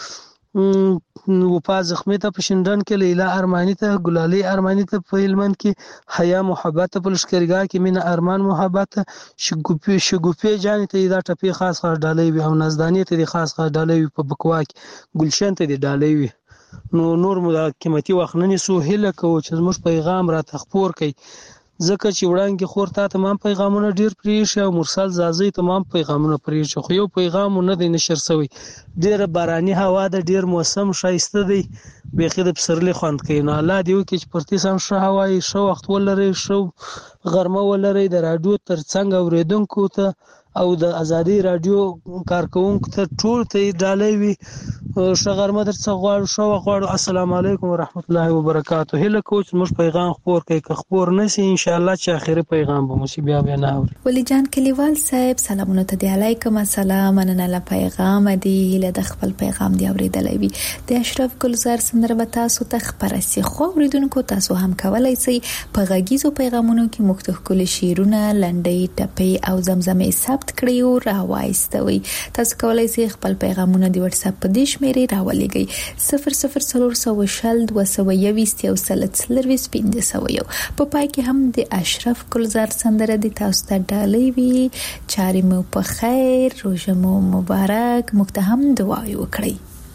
Speaker 6: وفا زخمی ته په شینډن کې، لیلا ارمانی ته، ګلالي ارمانی ته په هلمند کې، حیا محبت ته په لښکرګاه کې، مینا ارمان محبت ته، شګوفي شګوفي جان ته دا ټپي خاص خاص ډالۍ وي، او نازدانی ته د خاص خاص ډالۍ وي، په بکوا کې ګلشن ته د ډالۍ وي. نو نور مو د قیمتي وخت نه نیسو، هیله کوو چې زموږ پیغام راته خپور کړئ، ځکه چې وړاندې خور تا تمام پیغامونه ډیر پریښي او مرسل زازي تمام پیغامونه پریښي، خو یو پیغام نه دی نشر شوی. ډیره باراني هوا ده، ډیر موسم ښایسته دی، بیخي د پسرلي خوند کوي. نو الله دې وکړي چې پرتې سم ښه هوا وي، ښه وخت ولرئ، ښه غرمه ولرئ. د راډیو ترڅنګ اورېدونکو ته او د ازادي راډیو کارکونکو ته ټول ته ډالۍ وي. ښه غرمه درڅخه غواړو، ښه وخت غواړو. السلام علیکم ورحمت الله وبرکاته. هیله کوو چې موږ پیغام خپور کړئ، که خپور نشي انشاءالله چې آخري پیغام به مو بیا بیا نه اوري.
Speaker 3: ولی جان کلیوال صاحب سلامونه ته دی، علیکم السلام. مننه له پیغام دی، هیله د خپل پیغام دی اوریدلی وي. د اشرف ګلزار سندره به تاسو ته خپره سي، خو اوریدونکو تاسو هم کولی سئ په غږیزو پیغامونو کې موږ ته ښکلي شعرونه، لنډۍ، ټپې او زمزمې ثبت کړئ او راوایستوئ. تاسو کولی سئ خپل پیغامونه د واتس اپ په دې شمیرې راولېږئ صفر صفر څلور سوه شل دوه سوه یویشت یو سل څلرویشت پنځه سوه یو. په پای کې هم د اشرف ګلزار سندره د تاسو ته ډالۍ وي. چارې مو په خیر، روژه مو مبارک، موږ ته هم دعای وکړئ.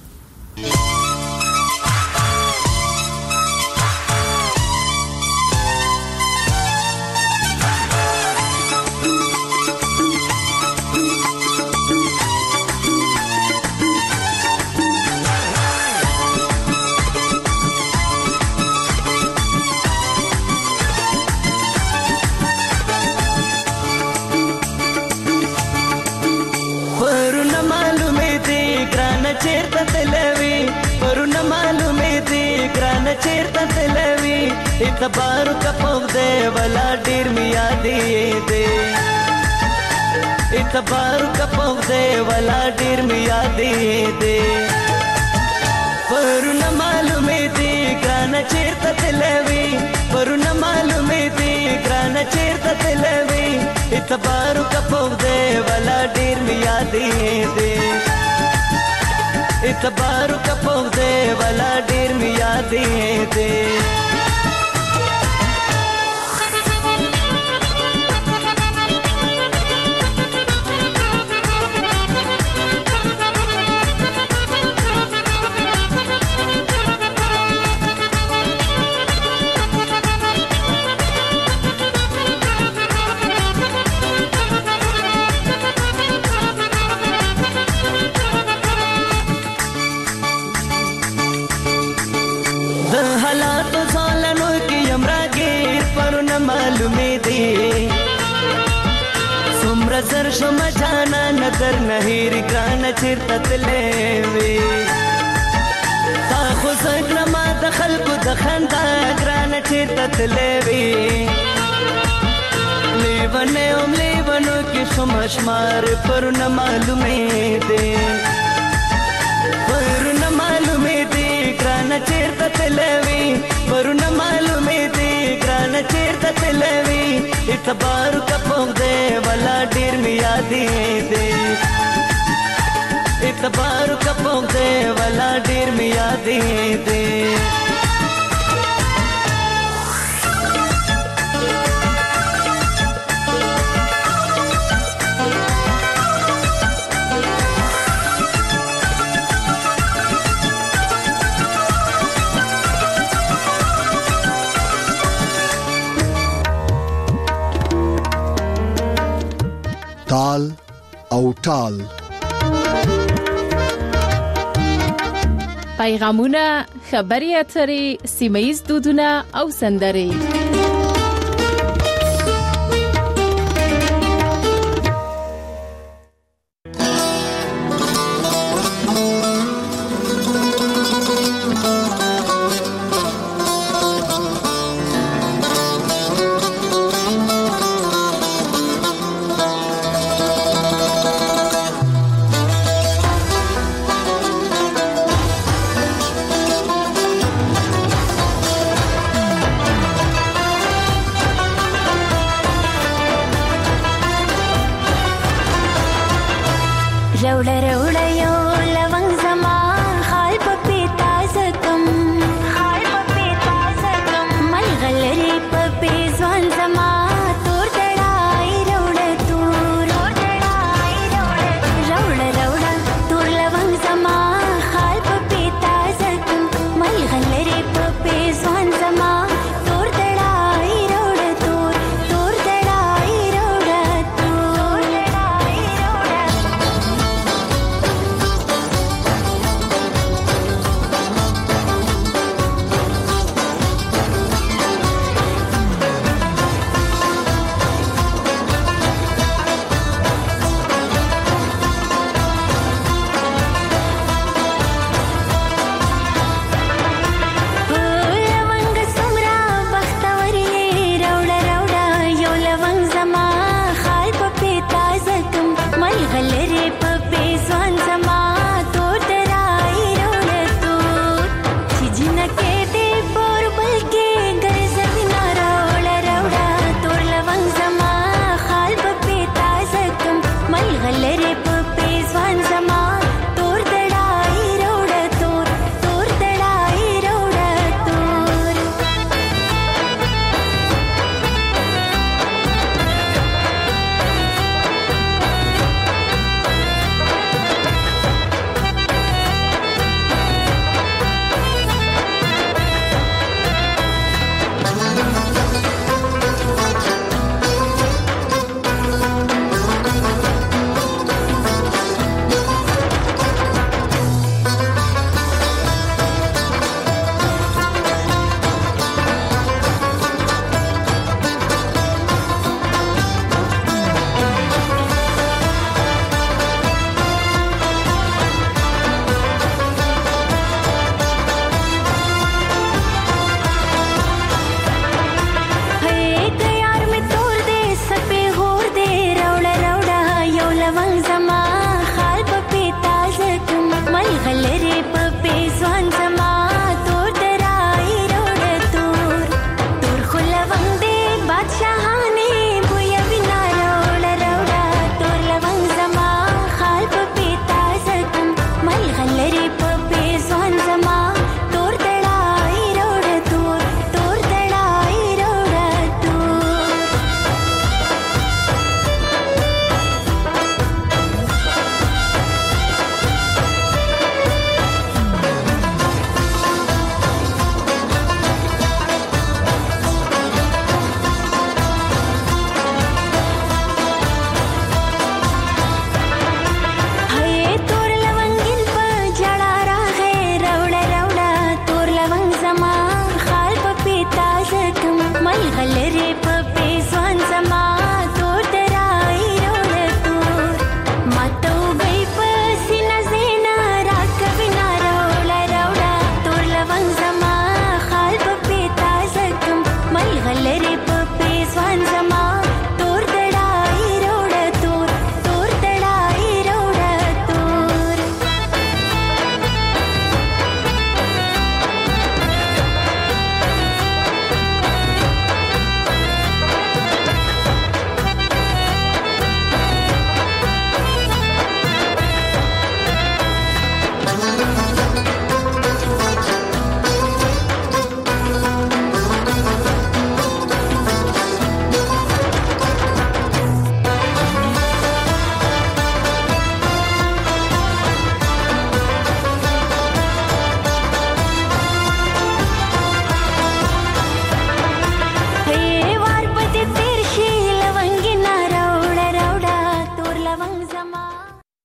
Speaker 11: اعتبار کا پوده ولا ډیر می یادې دې، اعتبار کا پوده ولا ډیر می یادې دې، پرونه معلومې دې ګران چیرته تلوي، پرونه معلومې دې ګران چیرته تلوي، اعتبار کا پوده ولا ډیر می یادې دې، اعتبار کا پوده ولا ډیر می یادې دې. زر شم جانا نظر نهیر ګران چیرته تلې وي، تا خو زګر ما د خلکو د خندا ګران چیرته تلې وي، لیونه اوم لیونو کې شم شمار پرونه معلومې دي، پرونه معلومې دي ګران چیرته تلې وي، پرونه معلومې دي ګران چیرته تلې وي، اعتبار کا پوده ولا ډیر می یادې دې، اعتبار کا پوده ولا ډیر می یادې دې.
Speaker 7: هوټال.
Speaker 8: پیغامونه، خبري اترې، سیمه‌ییز دودونه او سندرې.
Speaker 14: روڑا روڑا یو لونگ زمان خال پپی تازه کم خال پپی تازه کم ملغلری پپی زوان زمان تور دڑائی روڑا تور تور دڑائی روڑا روڑا روڑا تور لونگ زمان خال پپی تازه کم ملغلری پپی زوان زمان تور دڑائی روڑا تور تور دڑائی روڑا تور دڑائی روڑا لونگ سمرا بختوری روڑا روڑا یو لونگ زما خال پپی تازه کم ملغلری په